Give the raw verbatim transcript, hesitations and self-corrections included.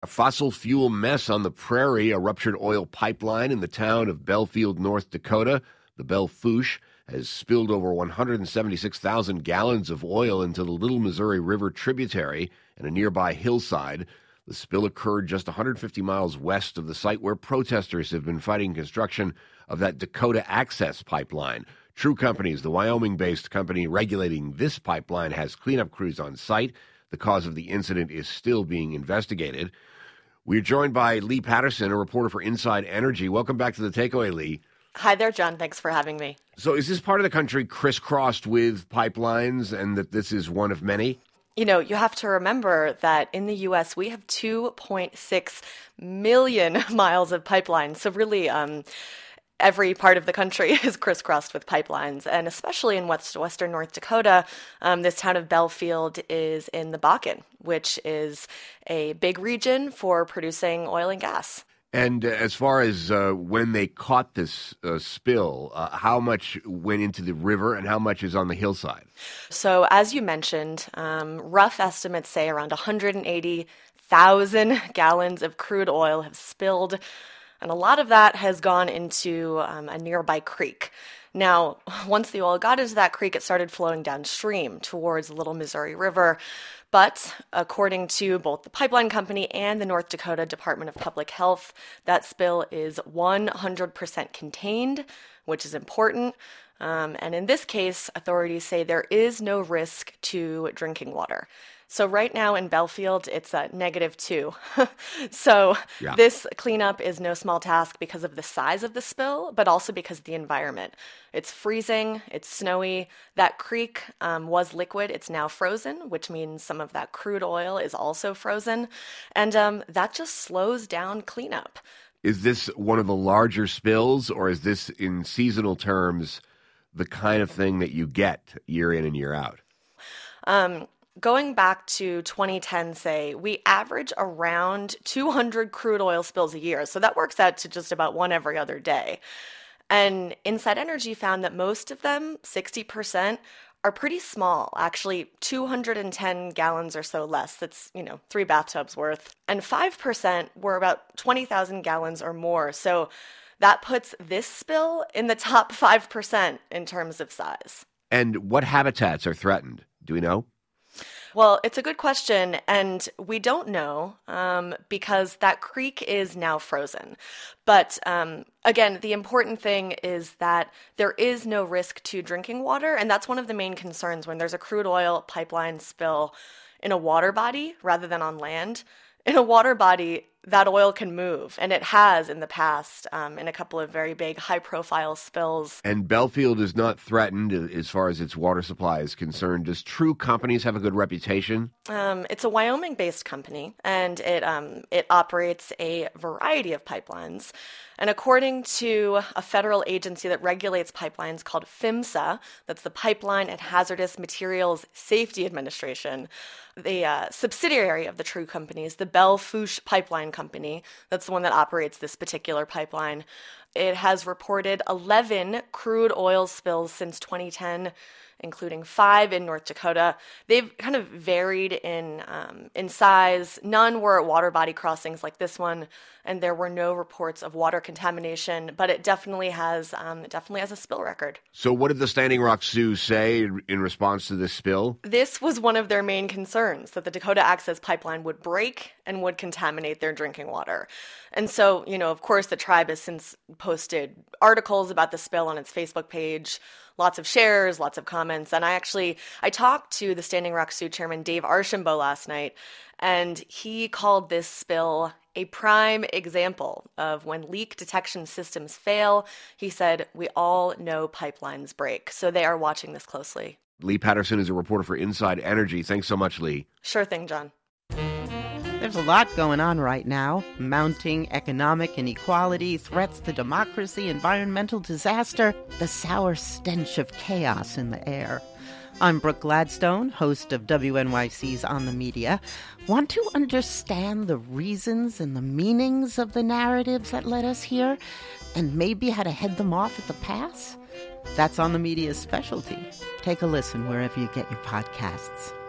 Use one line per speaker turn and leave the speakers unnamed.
A fossil fuel mess on the prairie, a ruptured oil pipeline in the town of Belfield, North Dakota. The Belle Fourche has spilled over one hundred seventy-six thousand gallons of oil into the Little Missouri River tributary and a nearby hillside. The spill occurred just one hundred fifty miles west of the site where protesters have been fighting construction of that Dakota Access pipeline. True Companies, the Wyoming-based company regulating this pipeline, has cleanup crews on site. The cause of the incident is still being investigated. We're joined by Lee Patterson, a reporter for Inside Energy. Welcome back to The Takeaway, Lee.
Hi there, John. Thanks for having me.
So is this part of the country crisscrossed with pipelines and that this is one of many?
You know, you have to remember that in the U S, we have two point six million miles of pipelines. So really, um, every part of the country is crisscrossed with pipelines. And especially in west, western North Dakota, um, this town of Belfield is in the Bakken, which is a big region for producing oil and gas.
And uh, as far as uh, when they caught this uh, spill, uh, how much went into the river and how much is on the hillside?
So as you mentioned, um, rough estimates say around one hundred eighty thousand gallons of crude oil have spilled. And a lot of that has gone into um, a nearby creek. Now, once the oil got into that creek, it started flowing downstream towards the Little Missouri River. But according to both the pipeline company and the North Dakota Department of Public Health, that spill is one hundred percent contained, which is important. Um, and in this case, authorities say there is no risk to drinking water. So right now in Belfield, it's a negative two. so yeah. This cleanup is no small task because of the size of the spill, but also because of the environment. It's freezing, it's snowy. That creek um, was liquid. It's now frozen, which means some of that crude oil is also frozen. And um, that just slows down cleanup.
Is this one of the larger spills, or is this, in seasonal terms, the kind of thing that you get year in and year out?
Um, Going back to twenty ten, say, we average around two hundred crude oil spills a year. So that works out to just about one every other day. And Inside Energy found that most of them, sixty percent, are pretty small, actually two hundred ten gallons or so less. That's, you know, three bathtubs worth. And five percent were about twenty thousand gallons or more. So that puts this spill in the top five percent in terms of size.
And what habitats are threatened? Do we know?
Well, it's a good question, and we don't know um, because that creek is now frozen. But um, again, the important thing is that there is no risk to drinking water, and that's one of the main concerns when there's a crude oil pipeline spill in a water body rather than on land. In a water body, that oil can move, and it has in the past um, in a couple of very big, high-profile spills.
And Belfield is not threatened as far as its water supply is concerned. Does True Companies have a good reputation?
Um, it's a Wyoming-based company, and it um, it operates a variety of pipelines. And according to a federal agency that regulates pipelines called PHMSA, that's the Pipeline and Hazardous Materials Safety Administration, the uh, subsidiary of the True Companies, the Belle Fourche Pipeline Company, that's the one that operates this particular pipeline. It has reported eleven crude oil spills since twenty ten, including five in North Dakota. They've kind of varied in um, in size. None were at water body crossings like this one, and there were no reports of water contamination. But it definitely has um, it definitely has a spill record.
So, what did the Standing Rock Sioux say in response to this spill?
This was one of their main concerns, that the Dakota Access Pipeline would break and would contaminate their drinking water. And so, you know, of course, the tribe has since posted articles about the spill on its Facebook page. Lots of shares, lots of comments. And I actually, I talked to the Standing Rock Sioux chairman, Dave Archambault, last night, and he called this spill a prime example of when leak detection systems fail. He said, we all know pipelines break. So they are watching this closely.
Lee Patterson is a reporter for Inside Energy. Thanks so much, Lee.
Sure thing, John.
There's a lot going on right now. Mounting economic inequality, threats to democracy, environmental disaster, the sour stench of chaos in the air. I'm Brooke Gladstone, host of W N Y C's On the Media. Want to understand the reasons and the meanings of the narratives that led us here, and maybe how to head them off at the pass? That's On the Media's specialty. Take a listen wherever you get your podcasts.